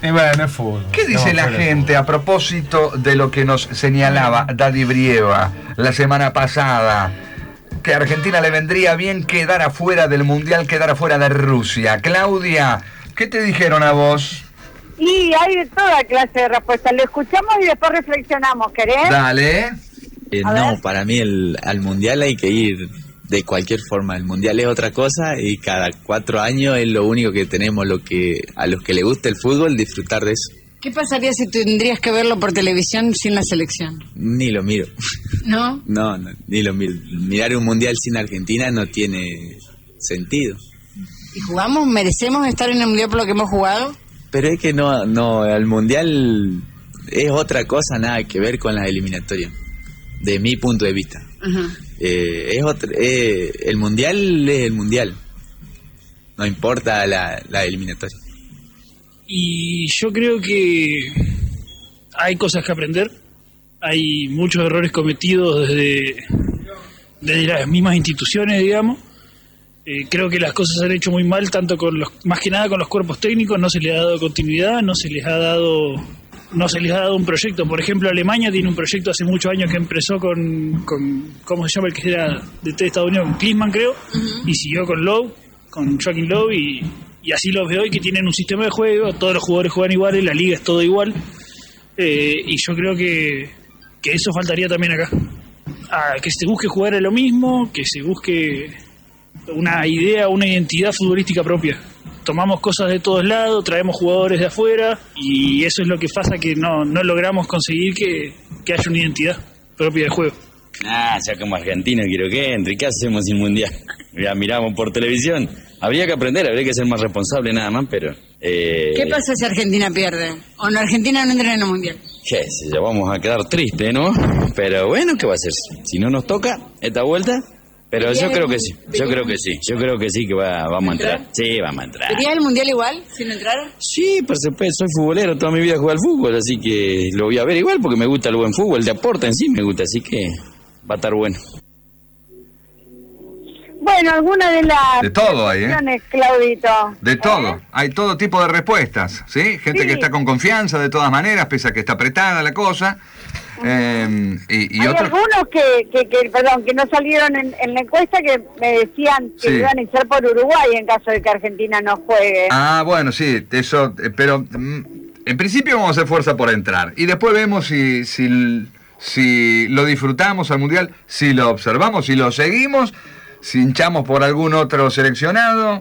Y bueno, es fútbol. ¿Qué dice la gente a propósito de lo que nos señalaba Daddy Brieva la semana pasada? Que a Argentina le vendría bien quedar afuera del Mundial, quedar afuera de Rusia. Claudia, ¿qué te dijeron a vos? Y hay de toda clase de respuestas. Lo escuchamos y después reflexionamos, ¿querés? Dale. No, para mí al Mundial hay que ir de cualquier forma. El Mundial es otra cosa y cada 4 años es lo único que tenemos a los que les gusta el fútbol, disfrutar de eso. ¿Qué pasaría si tendrías que verlo por televisión sin la selección? Ni lo miro. ¿No? No, ni lo miro. Mirar un Mundial sin Argentina no tiene sentido. ¿Y jugamos? ¿Merecemos estar en el Mundial por lo que hemos jugado? Pero es que no, el Mundial es otra cosa, nada que ver con las eliminatorias, de mi punto de vista. Ajá. El Mundial es el Mundial, no importa la eliminatoria. Y yo creo que hay cosas que aprender, hay muchos errores cometidos desde las mismas instituciones, digamos. Creo que las cosas se han hecho muy mal, tanto más que nada con los cuerpos técnicos, no se les ha dado continuidad, no se les ha dado un proyecto. Por ejemplo, Alemania tiene un proyecto hace muchos años que empezó con ¿cómo se llama el que era de Estados Unidos? Con Klinsmann, creo, y siguió con Joachim Löw, y así los veo hoy, que tienen un sistema de juego, todos los jugadores juegan iguales, la liga es todo igual, y yo creo que eso faltaría también acá. Que se busque jugar a lo mismo, que se busque una idea, una identidad futbolística propia. Tomamos cosas de todos lados, traemos jugadores de afuera y eso es lo que pasa, que no logramos conseguir que haya una identidad propia de juego. Ya como argentino quiero que entre. ¿Qué hacemos sin Mundial? Ya miramos por televisión. Habría que aprender, habría que ser más responsable nada más, pero... ¿Qué pasa si Argentina pierde? ¿O no, Argentina no entra en el Mundial? Qué sé yo, vamos a quedar tristes, ¿no? Pero bueno, ¿qué va a hacer? Si no nos toca esta vuelta... Pero yo creo que sí, yo creo que sí que vamos a entrar. Sí, vamos a entrar. ¿Sería el Mundial igual, si no entrara? Sí, por supuesto, soy futbolero, toda mi vida jugué al fútbol, así que lo voy a ver igual porque me gusta el buen fútbol, el deporte en sí me gusta, así que va a estar bueno. Bueno, alguna de las... De todo hay, Claudito. De todo, hay todo tipo de respuestas, ¿sí? Gente que está con confianza de todas maneras, pese a que está apretada la cosa. Y hay otros... algunos que no salieron en la encuesta, que me decían que iban a echar por Uruguay en caso de que Argentina no juegue. Ah, bueno, sí, eso, pero en principio vamos a hacer fuerza por entrar. Y después vemos si lo disfrutamos al Mundial, si lo observamos, si lo seguimos, si hinchamos por algún otro seleccionado.